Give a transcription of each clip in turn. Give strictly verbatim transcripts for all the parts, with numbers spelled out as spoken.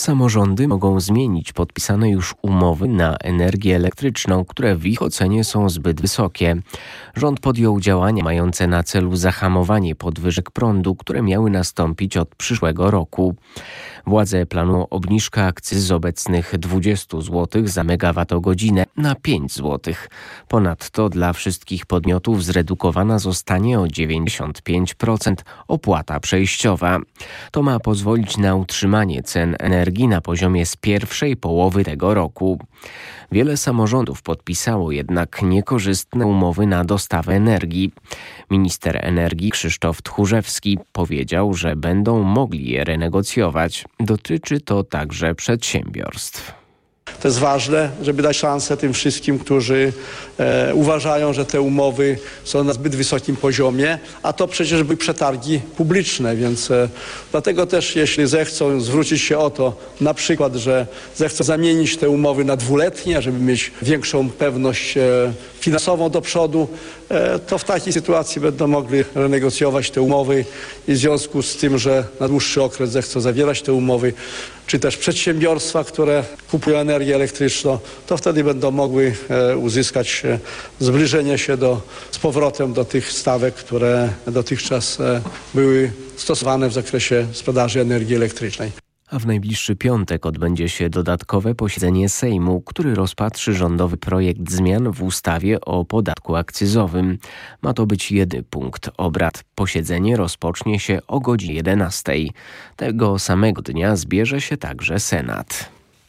Samorządy mogą zmienić podpisane już umowy na energię elektryczną, które w ich ocenie są zbyt wysokie. Rząd podjął działania mające na celu zahamowanie podwyżek prądu, które miały nastąpić od przyszłego roku. Władze planują obniżkę akcyzy z obecnych dwadzieścia złotych za megawattogodzinę na pięć złotych. Ponadto dla wszystkich podmiotów zredukowana zostanie o dziewięćdziesiąt pięć procent opłata przejściowa. To ma pozwolić na utrzymanie cen energii na poziomie z pierwszej połowy tego roku. Wiele samorządów podpisało jednak niekorzystne umowy na dostawę energii. Minister energii Krzysztof Tchórzewski powiedział, że będą mogli je renegocjować. Dotyczy to także przedsiębiorstw. To jest ważne, żeby dać szansę tym wszystkim, którzy e, uważają, że te umowy są na zbyt wysokim poziomie, a to przecież były przetargi publiczne, więc e, dlatego też jeśli zechcą zwrócić się o to, na przykład, że zechcą zamienić te umowy na dwuletnie, żeby mieć większą pewność e, finansową do przodu, e, to w takiej sytuacji będą mogli renegocjować te umowy i w związku z tym, że na dłuższy okres zechcą zawierać te umowy, czy też przedsiębiorstwa, które kupują energię elektryczną, to wtedy będą mogły e, uzyskać e, zbliżenie się do, z powrotem do tych stawek, które dotychczas e, były stosowane w zakresie sprzedaży energii elektrycznej. A w najbliższy piątek odbędzie się dodatkowe posiedzenie Sejmu, który rozpatrzy rządowy projekt zmian w ustawie o podatku akcyzowym. Ma to być jedyny punkt obrad. Posiedzenie rozpocznie się o godzinie jedenastej. Tego samego dnia zbierze się także Senat.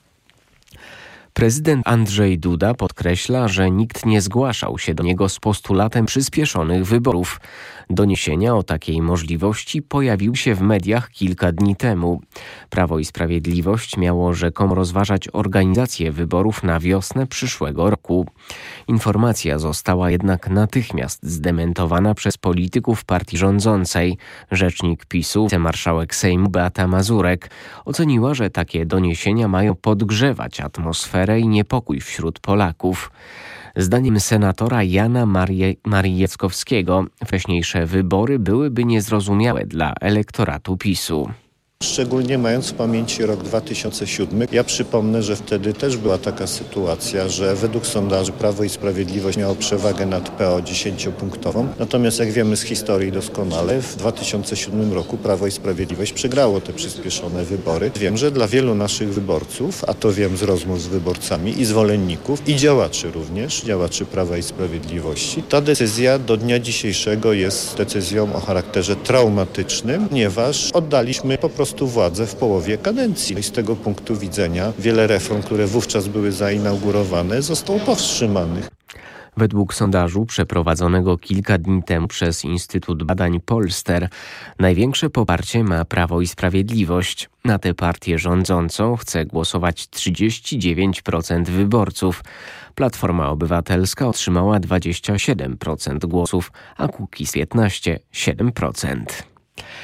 Prezydent Andrzej Duda podkreśla, że nikt nie zgłaszał się do niego z postulatem przyspieszonych wyborów. Doniesienia o takiej możliwości pojawiły się w mediach kilka dni temu. Prawo i Sprawiedliwość miało rzekomo rozważać organizację wyborów na wiosnę przyszłego roku. Informacja została jednak natychmiast zdementowana przez polityków partii rządzącej. Rzecznik PiSu, wicemarszałek Sejmu Beata Mazurek, oceniła, że takie doniesienia mają podgrzewać atmosferę i niepokój wśród Polaków. Zdaniem senatora Jana Marie, Marijewskowskiego wcześniejsze wybory byłyby niezrozumiałe dla elektoratu PiSu. Szczególnie mając w pamięci rok dwa tysiące siódmy. Ja przypomnę, że wtedy też była taka sytuacja, że według sondaży Prawo i Sprawiedliwość miało przewagę nad P O dziesięciopunktową. Natomiast jak wiemy z historii doskonale, w dwa tysiące siódmym roku Prawo i Sprawiedliwość przegrało te przyspieszone wybory. Wiem, że dla wielu naszych wyborców, a to wiem z rozmów z wyborcami i zwolenników i działaczy również, działaczy Prawa i Sprawiedliwości, ta decyzja do dnia dzisiejszego jest decyzją o charakterze traumatycznym, ponieważ oddaliśmy po prostu władzę w połowie kadencji. I z tego punktu widzenia wiele reform, które wówczas były zainaugurowane, zostało powstrzymanych. Według sondażu przeprowadzonego kilka dni temu przez Instytut Badań Polster największe poparcie ma Prawo i Sprawiedliwość. Na tę partię rządzącą chce głosować trzydzieści dziewięć procent wyborców. Platforma Obywatelska otrzymała dwadzieścia siedem procent głosów, a Kukiz piętnaście - siedem procent.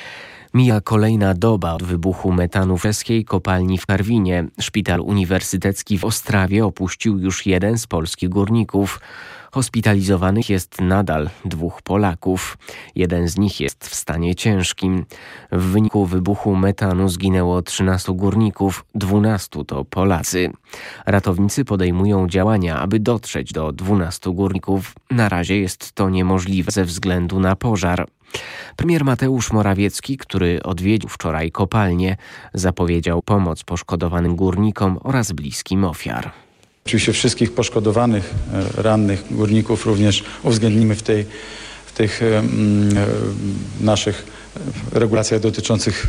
Mija kolejna doba od wybuchu metanu w czeskiej kopalni w Karwinie. Szpital uniwersytecki w Ostrawie opuścił już jeden z polskich górników. Hospitalizowanych jest nadal dwóch Polaków. Jeden z nich jest w stanie ciężkim. W wyniku wybuchu metanu zginęło trzynastu górników, dwunastu to Polacy. Ratownicy podejmują działania, aby dotrzeć do dwunastu górników. Na razie jest to niemożliwe ze względu na pożar. Premier Mateusz Morawiecki, który odwiedził wczoraj kopalnię, zapowiedział pomoc poszkodowanym górnikom oraz bliskim ofiar. Oczywiście wszystkich poszkodowanych, rannych górników również uwzględnimy w, tej, w tych mm, naszych regulacjach dotyczących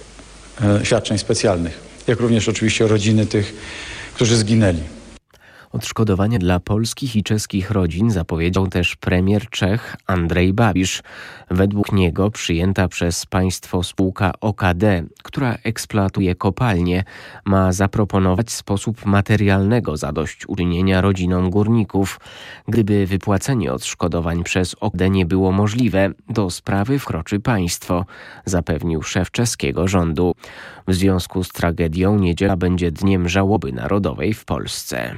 świadczeń specjalnych, jak również oczywiście rodziny tych, którzy zginęli. Odszkodowanie dla polskich i czeskich rodzin zapowiedział też premier Czech Andrej Babiš. Według niego przyjęta przez państwo spółka O K D, która eksploatuje kopalnie, ma zaproponować sposób materialnego zadośćuczynienia rodzinom górników. Gdyby wypłacenie odszkodowań przez O K D nie było możliwe, do sprawy wkroczy państwo, zapewnił szef czeskiego rządu. W związku z tragedią niedziela będzie dniem żałoby narodowej w Polsce.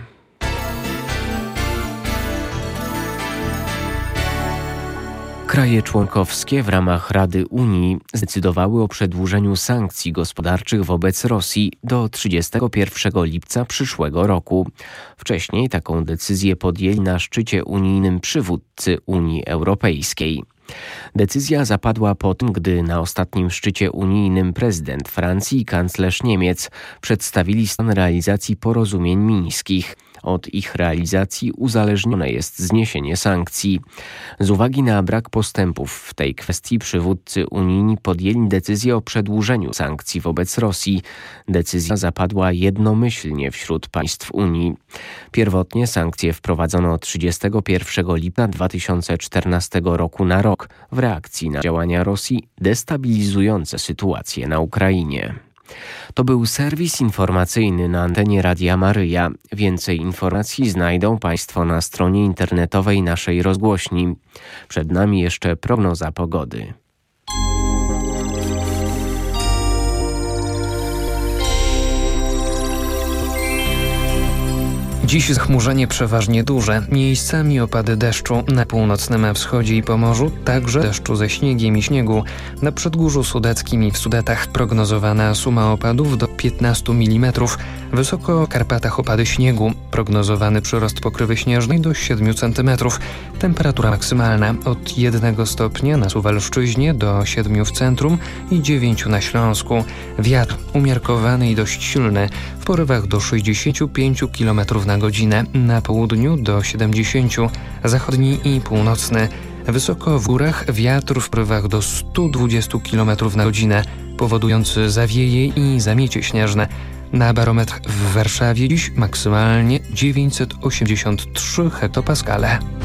Kraje członkowskie w ramach Rady Unii zdecydowały o przedłużeniu sankcji gospodarczych wobec Rosji do trzydziestego pierwszego lipca przyszłego roku. Wcześniej taką decyzję podjęli na szczycie unijnym przywódcy Unii Europejskiej. Decyzja zapadła po tym, gdy na ostatnim szczycie unijnym prezydent Francji i kanclerz Niemiec przedstawili stan realizacji porozumień mińskich. Od ich realizacji uzależnione jest zniesienie sankcji. Z uwagi na brak postępów w tej kwestii przywódcy unijni podjęli decyzję o przedłużeniu sankcji wobec Rosji. Decyzja zapadła jednomyślnie wśród państw Unii. Pierwotnie sankcje wprowadzono trzydziestego pierwszego lipca dwa tysiące czternastego roku na rok w reakcji na działania Rosji destabilizujące sytuację na Ukrainie. To był serwis informacyjny na antenie Radia Maryja. Więcej informacji znajdą Państwo na stronie internetowej naszej rozgłośni. Przed nami jeszcze prognoza pogody. Dziś zachmurzenie przeważnie duże, miejscami opady deszczu na północnym wschodzie i Pomorzu, także deszczu ze śniegiem i śniegu. Na Przedgórzu Sudeckim i w Sudetach prognozowana suma opadów do piętnastu milimetrów. Wysoko w Karpatach opady śniegu, prognozowany przyrost pokrywy śnieżnej do siedmiu centymetrów. Temperatura maksymalna od jednego stopnia na Suwalszczyźnie do siedmiu w centrum i dziewięciu na Śląsku. Wiatr umiarkowany i dość silny, w porywach do sześćdziesięciu pięciu kilometrów na godzinę, na południu do siedemdziesięciu, zachodni i północny. Wysoko w górach wiatr w porywach do stu dwudziestu kilometrów na godzinę, powodujący zawieje i zamiecie śnieżne. Na barometr w Warszawie dziś maksymalnie dziewięćset osiemdziesiąt trzy hektopaskale.